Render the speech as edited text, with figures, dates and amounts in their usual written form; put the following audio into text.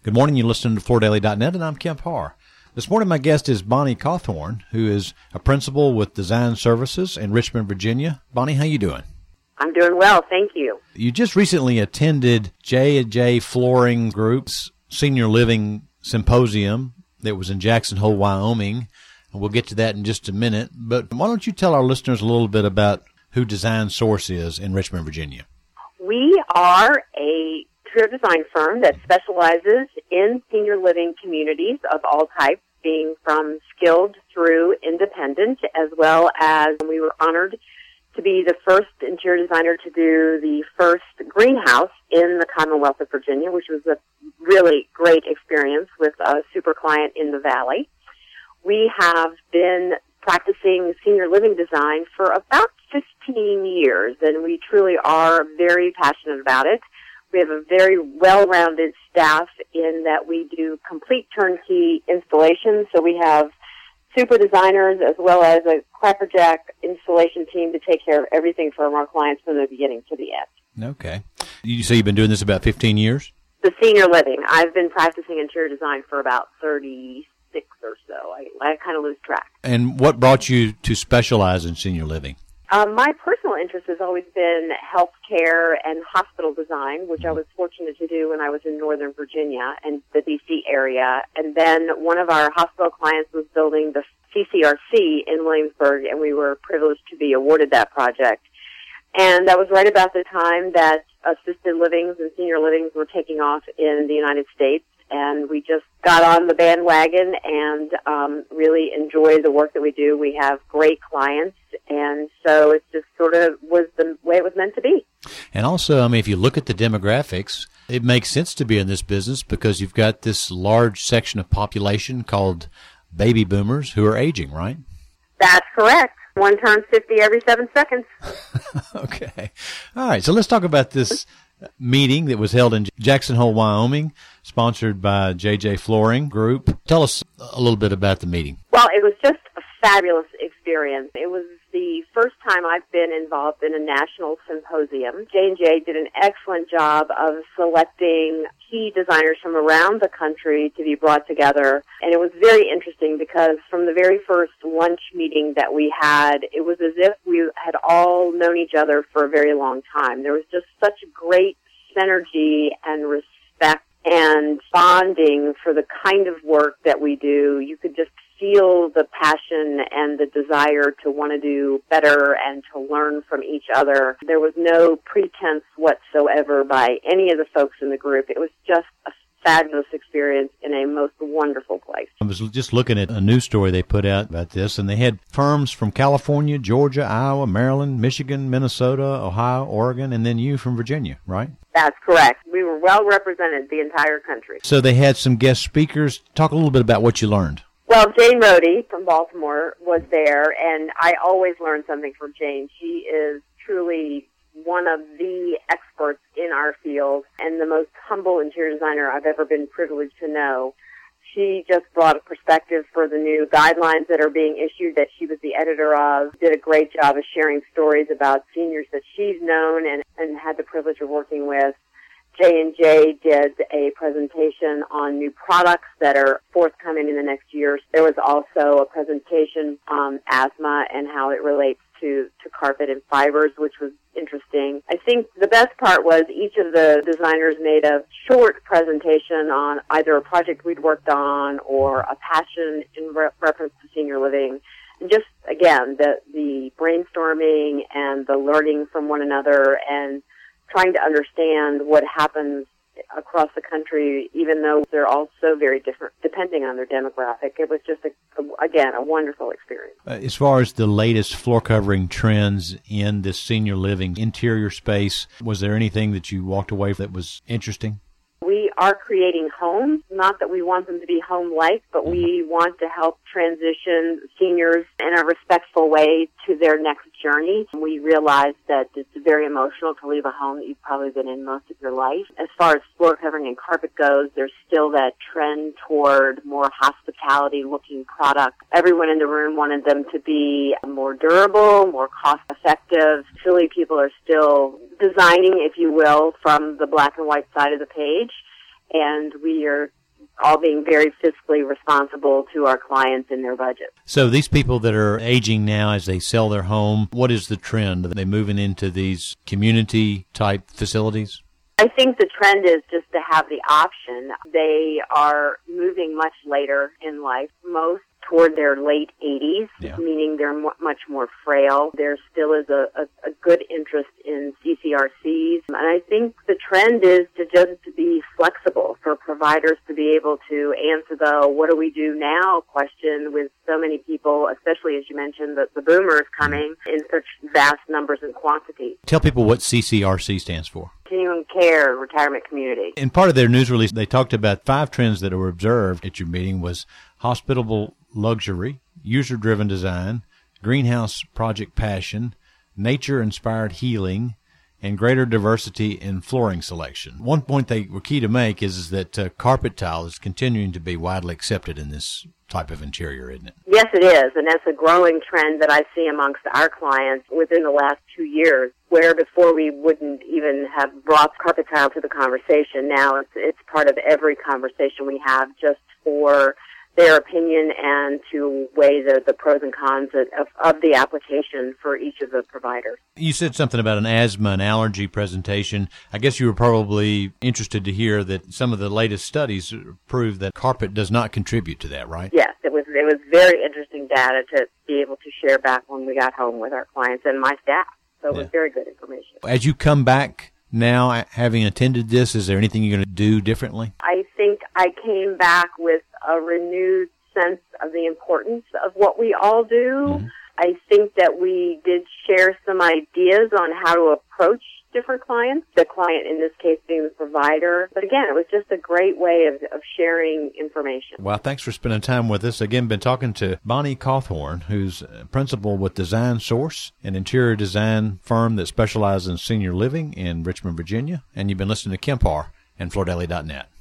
Good morning. You're listening to FloorDaily.net, and I'm Kemp Harr. This morning, my guest is Bonnie Cawthorn, who is a principal with Design Services in Richmond, Virginia. Bonnie, how you doing? I'm doing well, thank you. You just recently attended J&J Flooring Group's Senior Living Symposium that was in Jackson Hole, Wyoming, and we'll get to that in just a minute. But why don't you tell our listeners a little bit about who Design Source is in Richmond, Virginia? We are a interior design firm that specializes in senior living communities of all types, being from skilled through independent, as well as we were honored to be the first interior designer to do the first greenhouse in the Commonwealth of Virginia, which was a really great experience with a super client in the Valley. We have been practicing senior living design for about 15 years, and we truly are very passionate about it. We have a very well-rounded staff in that we do complete turnkey installations, so we have super designers as well as a crackerjack installation team to take care of everything from our clients from the beginning to the end. Okay. You say you've been doing this about 15 years? The senior living. I've been practicing interior design for about 36 or so. I kind of lose track. And what brought you to specialize in senior living? My personal interest has always been healthcare and hospital design, which I was fortunate to do when I was in Northern Virginia and the D.C. area. And then one of our hospital clients was building the CCRC in Williamsburg, and we were privileged to be awarded that project. And that was right about the time that assisted livings and senior livings were taking off in the United States. And we just got on the bandwagon and really enjoy the work that we do. We have great clients, and so it just sort of was the way it was meant to be. And also, I mean, if you look at the demographics, it makes sense to be in this business because you've got this large section of population called baby boomers who are aging, right? That's correct. One turns 50 every 7 seconds. Okay. All right, so let's talk about this meeting that was held in Jackson Hole, Wyoming, sponsored by J&J Flooring Group. Tell us a little bit about the meeting. Well, it was just a fabulous experience. It was the first time I've been involved in a national symposium. J&J did an excellent job of selecting key designers from around the country to be brought together. And it was very interesting because from the very first lunch meeting that we had, it was as if we had all known each other for a very long time. There was just such great synergy and respect and bonding for the kind of work that we do. You could just feel the passion and the desire to want to do better and to learn from each other. There was no pretense whatsoever by any of the folks in the group. It was just a fabulous experience in a most wonderful place. I was just looking at a news story they put out about this, and they had firms from California, Georgia, Iowa, Maryland, Michigan, Minnesota, Ohio, Oregon, and then you from Virginia, right? That's correct. We were well represented the entire country. So they had some guest speakers. Talk a little bit about what you learned. Well, Jane Rohde from Baltimore was there, and I always learn something from Jane. She is truly one of the experts in our field and the most humble interior designer I've ever been privileged to know. She just brought a perspective for the new guidelines that are being issued that she was the editor of, did a great job of sharing stories about seniors that she's known and had the privilege of working with. J&J did a presentation on new products that are forthcoming in the next year. There was also a presentation on asthma and how it relates to carpet and fibers, which was interesting. I think the best part was each of the designers made a short presentation on either a project we'd worked on or a passion in reference to senior living. And just, again, the brainstorming and the learning from one another and trying to understand what happens across the country, even though they're all so very different depending on their demographic. It was just, again, a wonderful experience. As far as the latest floor covering trends in this senior living interior space, was there anything that you walked away that was interesting? We are creating homes, not that we want them to be home-like, but we want to help transition seniors in a respectful way to their next journey. We realize that it's very emotional to leave a home that you've probably been in most of your life. As far as floor covering and carpet goes, there's still that trend toward more hospitality-looking products. Everyone in the room wanted them to be more durable, more cost-effective. Philly people are still designing, if you will, from the black and white side of the page. And we are all being very fiscally responsible to our clients and their budget. So these people that are aging now as they sell their home, what is the trend? Are they moving into these community-type facilities? I think the trend is just to have the option. They are moving much later in life, most toward their late 80s, meaning they're much more frail. There still is a good interest in CCRCs. And I think the trend is to just be flexible for providers to be able to answer the what do we do now question with so many people, especially as you mentioned, the boomers coming in such vast numbers and quantities. Tell people what CCRC stands for. Continuing Care Retirement Community. In part of their news release, they talked about 5 trends that were observed at your meeting was hospitable luxury, user-driven design, greenhouse project passion, nature-inspired healing, and greater diversity in flooring selection. One point they were key to make is that carpet tile is continuing to be widely accepted in this type of interior, isn't it? Yes, it is, and that's a growing trend that I see amongst our clients within the last 2 years, where before we wouldn't even have brought carpet tile to the conversation. Now it's part of every conversation we have just for their opinion and to weigh the pros and cons of the application for each of the providers. You said something about an asthma and allergy presentation. I guess you were probably interested to hear that some of the latest studies prove that carpet does not contribute to that, right? Yes, it was very interesting data to be able to share back when we got home with our clients and my staff. So it was very good information. As you come back now, having attended this, is there anything you're going to do differently? I think I came back with a renewed sense of the importance of what we all do. Mm-hmm. I think that we did share some ideas on how to approach different clients, the client in this case being the provider. But again, it was just a great way of sharing information. Well, thanks for spending time with us. Again, been talking to Bonnie Cawthorn, who's principal with Design Source, an interior design firm that specializes in senior living in Richmond, Virginia. And you've been listening to Kempar and FloorDaily.net.